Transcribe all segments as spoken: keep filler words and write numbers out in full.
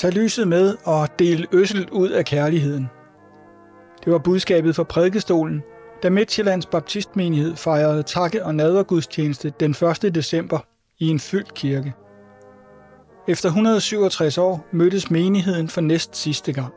Tag lyset med og del ødsel ud af kærligheden. Det var budskabet fra prædikestolen, da Midtsjællands Baptistmenighed fejrede takke- og nadvergudstjeneste den første december i en fyldt kirke. Efter et hundrede og syvogtres år mødtes menigheden for næst sidste gang.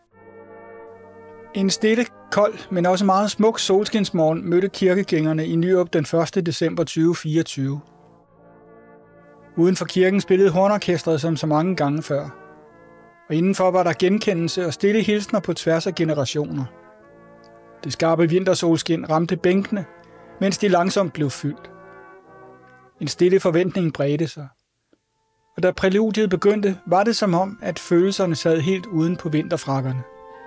En stille, kold, men også meget smuk solskinsmorgen mødte kirkegængerne i Nyrup den første december tyve fireogtyve. Uden for kirken spillede hornorkestret som så mange gange før. Og indenfor var der genkendelse og stille hilsner på tværs af generationer. Det skarpe vintersolskin ramte bænkene, mens de langsomt blev fyldt. En stille forventning bredte sig. Og da præludiet begyndte, var det som om, at følelserne sad helt uden på vinterfrakkerne.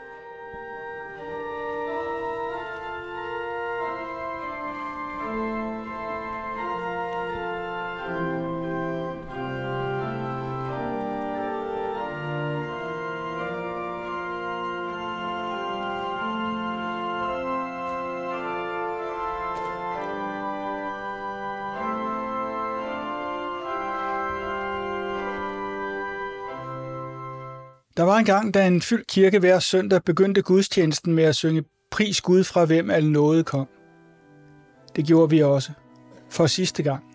Der var en gang, da en fyldt kirke hver søndag begyndte gudstjenesten med at synge Pris Gud, fra hvem al nåde kom. Det gjorde vi også. For sidste gang.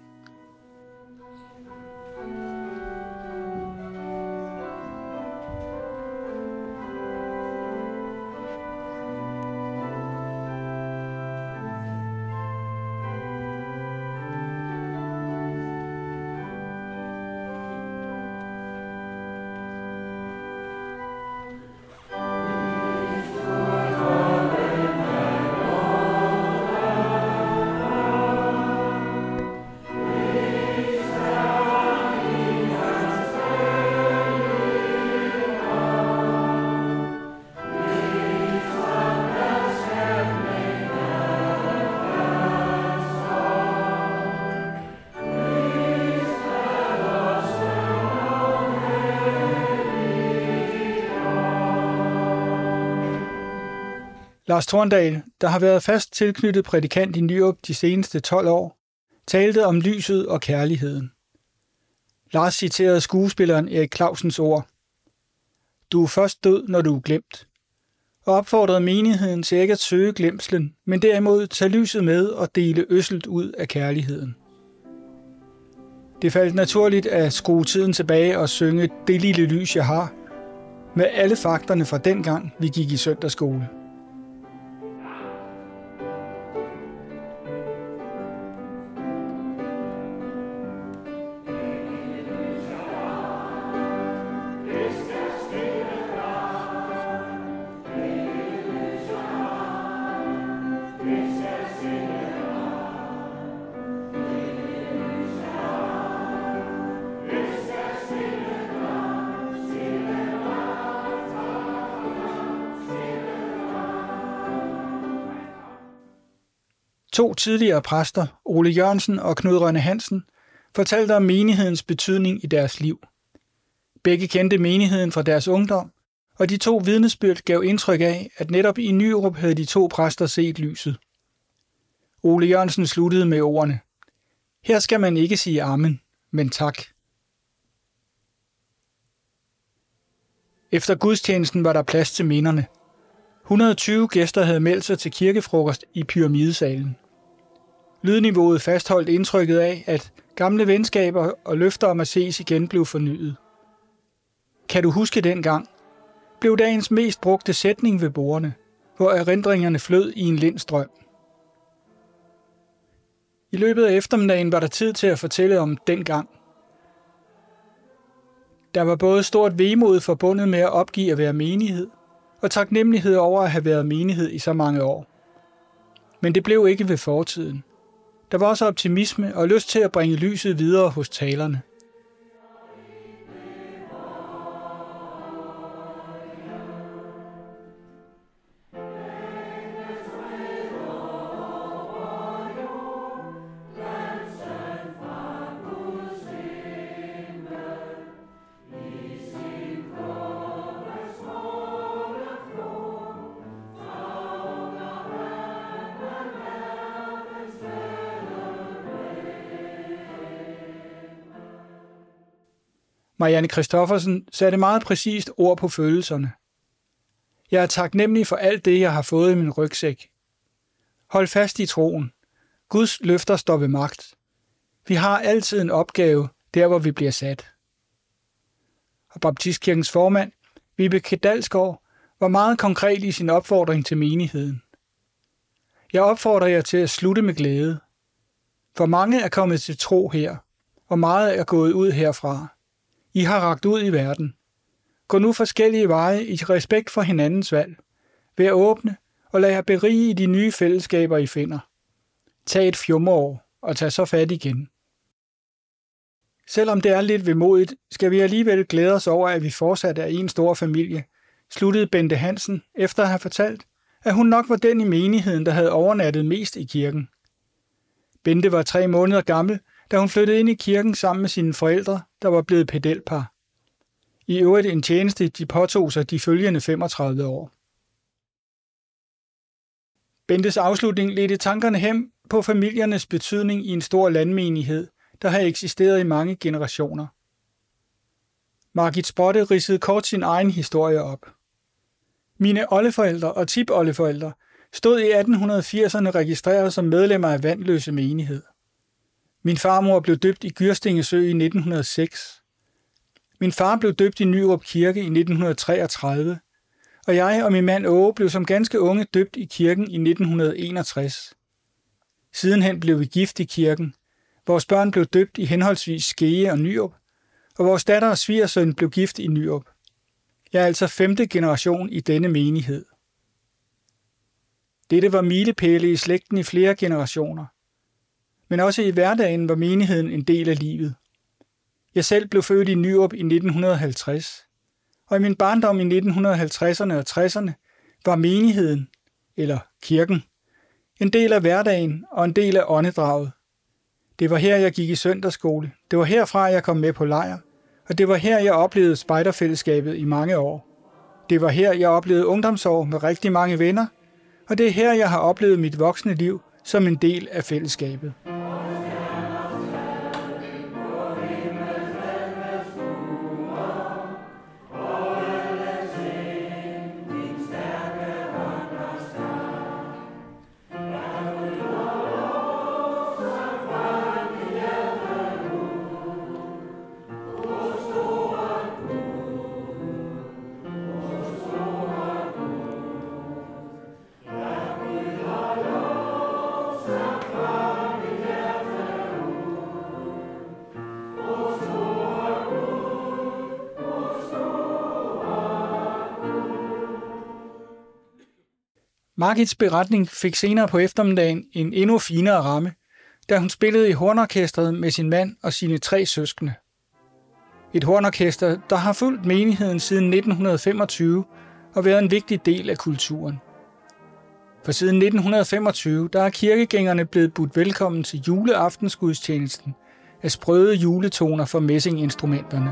Lars Thorndal, der har været fast tilknyttet prædikant i Nyrup de seneste tolv år, talte om lyset og kærligheden. Lars citerede skuespilleren Erik Clausens ord: "Du er først død, når du er glemt", og opfordrede menigheden til ikke at søge glemslen, men derimod tage lyset med og dele øsselt ud af kærligheden. Det faldt naturligt at skrue tiden tilbage og synge "Det lille lys, jeg har", med alle fakterne fra dengang, vi gik i søndagsskole. To tidligere præster, Ole Jørgensen og Knud Rønne Hansen, fortalte om menighedens betydning i deres liv. Begge kendte menigheden fra deres ungdom, og de to vidnesbyrd gav indtryk af, at netop i Nyrup havde de to præster set lyset. Ole Jørgensen sluttede med ordene: "Her skal man ikke sige amen, men tak." Efter gudstjenesten var der plads til minderne. et hundrede og tyve gæster havde meldt sig til kirkefrokost i pyramidesalen. Lydniveauet fastholdt indtrykket af, at gamle venskaber og løfter om at ses igen blev fornyet. Kan du huske dengang? Blev dagens mest brugte sætning ved bordene, hvor erindringerne flød i en lind strøm. I løbet af eftermiddagen var der tid til at fortælle om dengang. Der var både stort vemod forbundet med at opgive at være menighed, og taknemmelighed over at have været menighed i så mange år. Men det blev ikke ved fortiden. Der var også optimisme og lyst til at bringe lyset videre hos talerne. Marianne Christoffersen satte meget præcist ord på følelserne. Jeg er taknemmelig for alt det, jeg har fået i min rygsæk. Hold fast i troen. Guds løfter står ved magt. Vi har altid en opgave, der hvor vi bliver sat. Og Baptistkirkens formand, Vibeke Dalsgaard, var meget konkret i sin opfordring til menigheden. Jeg opfordrer jer til at slutte med glæde. For mange er kommet til tro her, og meget er gået ud herfra. I har rakt ud i verden. Gå nu forskellige veje i respekt for hinandens valg. Vær åbne og lad jer berige i de nye fællesskaber, I finder. Tag et fjumreår og tag så fat igen. Selvom det er lidt vemodigt, skal vi alligevel glæde os over, at vi fortsat er en stor familie, sluttede Bente Hansen efter at have fortalt, at hun nok var den i menigheden, der havde overnattet mest i kirken. Bente var tre måneder gammel, da hun flyttede ind i kirken sammen med sine forældre, der var blevet pedelpar. I øvrigt en tjeneste, de påtog sig de følgende femogtredive år. Bentes afslutning ledte tankerne hen på familiernes betydning i en stor landmenighed, der har eksisteret i mange generationer. Margit Spotte ridsede kort sin egen historie op. Mine oldeforældre og tipoldeforældre stod i atten firserne registreret som medlemmer af Vandløse menighed. Min farmor blev døbt i Gyrstingesø i nitten hundrede og seks. Min far blev døbt i Nyrup Kirke i nitten treogtredive, og jeg og min mand Åge blev som ganske unge døbt i kirken i nitten enogtres. Sidenhen blev vi gift i kirken. Vores børn blev døbt i henholdsvis Skege og Nyrup, og vores datter og svigersøn blev gift i Nyrup. Jeg er altså femte generation i denne menighed. Dette var milepæle i slægten i flere generationer. Men også i hverdagen var menigheden en del af livet. Jeg selv blev født i Nyrup i nitten halvtreds, og i min barndom i nitten halvtredserne og tresserne var menigheden, eller kirken, en del af hverdagen og en del af åndedraget. Det var her, jeg gik i søndagsskole. Det var herfra, jeg kom med på lejr. Og det var her, jeg oplevede spejderfællesskabet i mange år. Det var her, jeg oplevede ungdomsår med rigtig mange venner. Og det er her, jeg har oplevet mit voksne liv som en del af fællesskabet. Margits beretning fik senere på eftermiddagen en endnu finere ramme, da hun spillede i hornorkestret med sin mand og sine tre søskende. Et hornorkester, der har fulgt menigheden siden nitten femogtyve og været en vigtig del af kulturen. For siden nitten femogtyve der er kirkegængerne blevet budt velkommen til juleaftensgudstjenesten af sprøde juletoner fra messinginstrumenterne.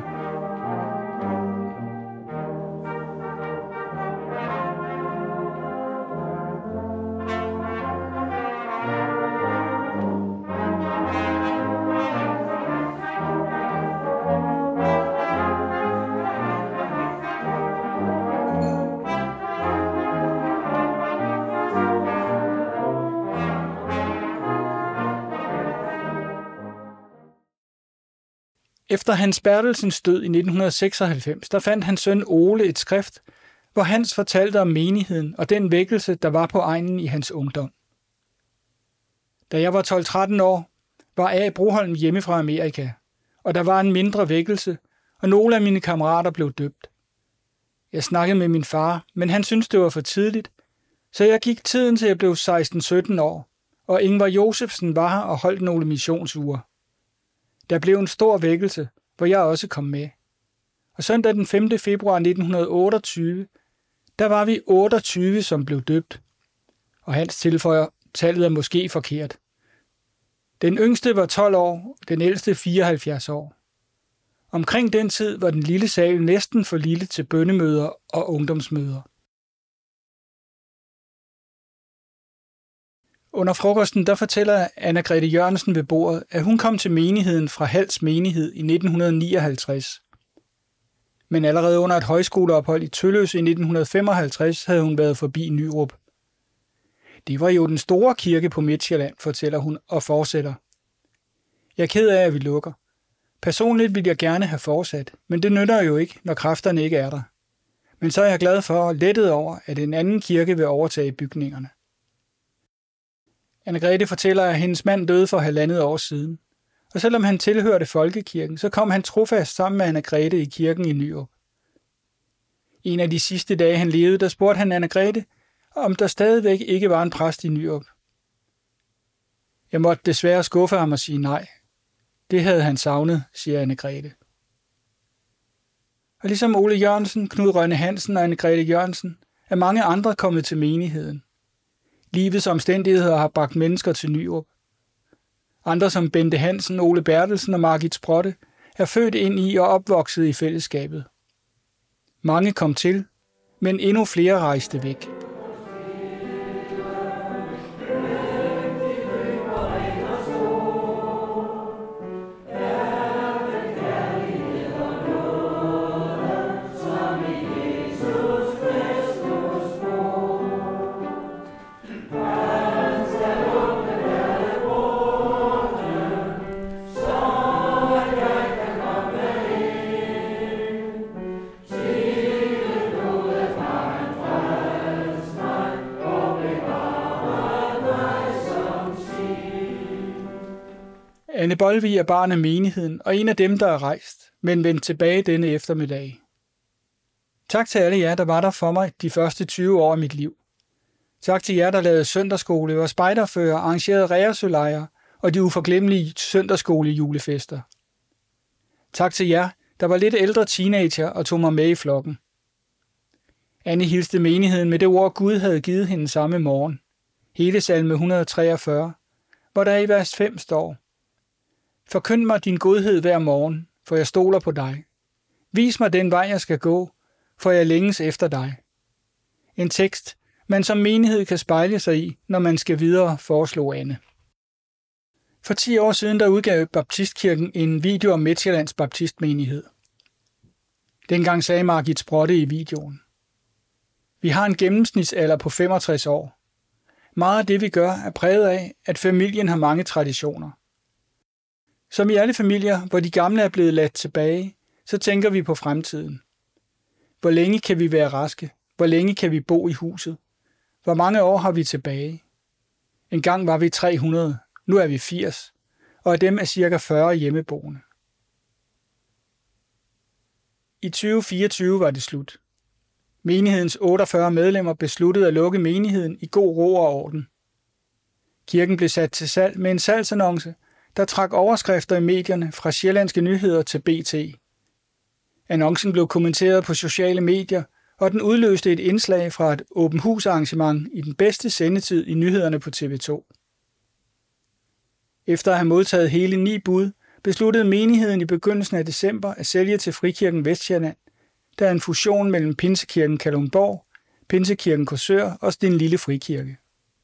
Efter Hans Bertelsens død i nitten seksoghalvfems, der fandt hans søn Ole et skrift, hvor Hans fortalte om menigheden og den vækkelse, der var på egnen i hans ungdom. Da jeg var tolv tretten år, var A. Broholm hjemme fra Amerika, og der var en mindre vækkelse, og nogle af mine kammerater blev døbt. Jeg snakkede med min far, men han syntes, det var for tidligt, så jeg gik tiden til jeg blev seksten sytten år, og Ingvar Josefsen var her og holdt nogle missionsuger. Der blev en stor vækkelse, hvor jeg også kom med. Og søndag den femte februar nitten otteogtyve, der var vi otteogtyve, som blev døbt. Og Hans tilføjer, tallet er måske forkert. Den yngste var tolv år, den ældste fireoghalvfjerds år. Omkring den tid var den lille sal næsten for lille til bønnemøder og ungdomsmøder. Under frokosten der fortæller Anna-Grete Jørgensen ved bordet, at hun kom til menigheden fra Hals menighed i nitten nioghalvtreds. Men allerede under et højskoleophold i Tølløse i nitten femoghalvtreds havde hun været forbi Nyrup. Det var jo den store kirke på Midtsjælland, fortæller hun og fortsætter. Jeg er ked af, at vi lukker. Personligt vil jeg gerne have fortsat, men det nytter jo ikke, når kræfterne ikke er der. Men så er jeg glad for og lettet over, at en anden kirke vil overtage bygningerne. Anne-Grethe fortæller, at hendes mand døde for halvandet år siden. Og selvom han tilhørte folkekirken, så kom han trofast sammen med Anne-Grethe i kirken i Nyrup. En af de sidste dage, han levede, der spurgte han Anne-Grethe, om der stadigvæk ikke var en præst i Nyrup. Jeg måtte desværre skuffe ham og sige nej. Det havde han savnet, siger Anne-Grethe. Og ligesom Ole Jørgensen, Knud Rønne Hansen og Anne-Grethe Jørgensen, er mange andre kommet til menigheden. Livets omstændigheder har bragt mennesker til Nyrup. Andre som Bente Hansen, Ole Bertelsen og Margit Sprotte er født ind i og opvokset i fællesskabet. Mange kom til, men endnu flere rejste væk. Anne Bolvig er barn af menigheden og en af dem, der er rejst, men vendt tilbage denne eftermiddag. Tak til alle jer, der var der for mig de første tyve år af mit liv. Tak til jer, der lavede søndagsskole, var spejderfører, arrangerede reersølejre og de uforglemmelige søndagsskole julefester. Tak til jer, der var lidt ældre teenager og tog mig med i flokken. Anne hilste menigheden med det ord, Gud havde givet hende samme morgen. Hele salme et hundrede treogfyrre, hvor der i vers fem står: Forkynd mig din godhed hver morgen, for jeg stoler på dig. Vis mig den vej, jeg skal gå, for jeg længes efter dig. En tekst, man som menighed kan spejle sig i, når man skal videre, foreslog Anne. For ti år siden der udgav Baptistkirken en video om Midtsjællands baptistmenighed. Dengang sagde Margit Sprotte i videoen: Vi har en gennemsnitsalder på femogtres år. Meget af det, vi gør, er præget af, at familien har mange traditioner. Som i alle familier, hvor de gamle er blevet ladt tilbage, så tænker vi på fremtiden. Hvor længe kan vi være raske? Hvor længe kan vi bo i huset? Hvor mange år har vi tilbage? En gang var vi tre hundrede, nu er vi firs, og af dem er cirka fyrre hjemmeboende. I tyve fireogtyve var det slut. Menighedens otteogfyrre medlemmer besluttede at lukke menigheden i god ro og orden. Kirken blev sat til salg med en salgsannonce, der trak overskrifter i medierne fra Sjællandske Nyheder til B T. Annoncen blev kommenteret på sociale medier, og den udløste et indslag fra et åben hus arrangement i den bedste sendetid i nyhederne på T V to. Efter at have modtaget hele ni bud, besluttede menigheden i begyndelsen af december at sælge til Frikirken Vestsjælland, der er en fusion mellem Pinsekirken Kalundborg, Pinsekirken Korsør og Stenlille Frikirke.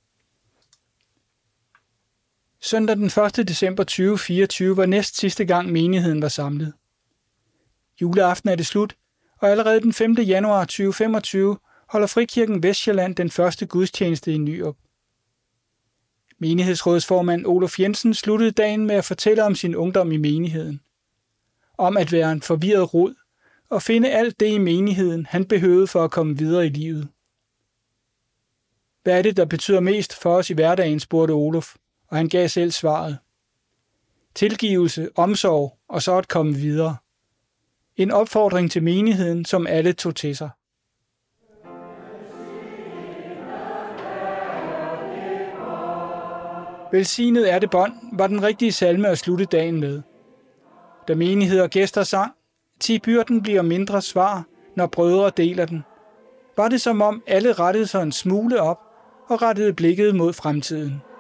Søndag den første december tyve fireogtyve var næst sidste gang menigheden var samlet. Juleaften er det slut, og allerede den femte januar tyve femogtyve holder Frikirken Vestsjælland den første gudstjeneste i Nyrup. Menighedsrådsformand Olof Jensen sluttede dagen med at fortælle om sin ungdom i menigheden. Om at være en forvirret rod og finde alt det i menigheden, han behøvede for at komme videre i livet. Hvad er det, der betyder mest for os i hverdagen, spurgte Olof, og han gav selv svaret. Tilgivelse, omsorg og så at komme videre. En opfordring til menigheden, som alle tog til sig. Velsignet er det bånd, var den rigtige salme at slutte dagen med. Da menighed og gæster sang, ti byrden bliver mindre svar, når brødre deler den, var det som om alle rettede sig en smule op og rettede blikket mod fremtiden.